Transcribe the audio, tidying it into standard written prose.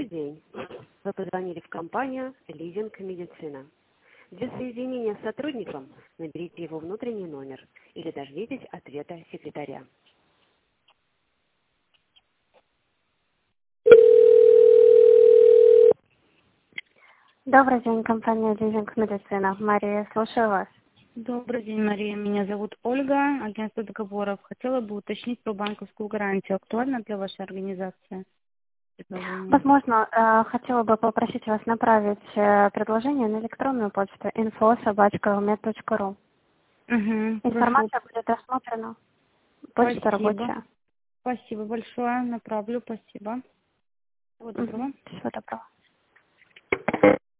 День. Вы позвонили в компанию «Лизинг Медицина». Для соединения с сотрудником наберите его внутренний номер или дождитесь ответа секретаря. Добрый день, компания «Лизинг Медицина». Мария, слушаю вас. Добрый день, Мария. Меня зовут Ольга, агентство договоров. Хотела бы уточнить про банковскую гарантию. Актуально для вашей организации? Возможно, хотела бы попросить вас направить предложение на электронную почту info@med.ru. Информация будет рассмотрена. Почта рабочая. Спасибо большое. Направлю. Спасибо. Всего доброго. Всего доброго.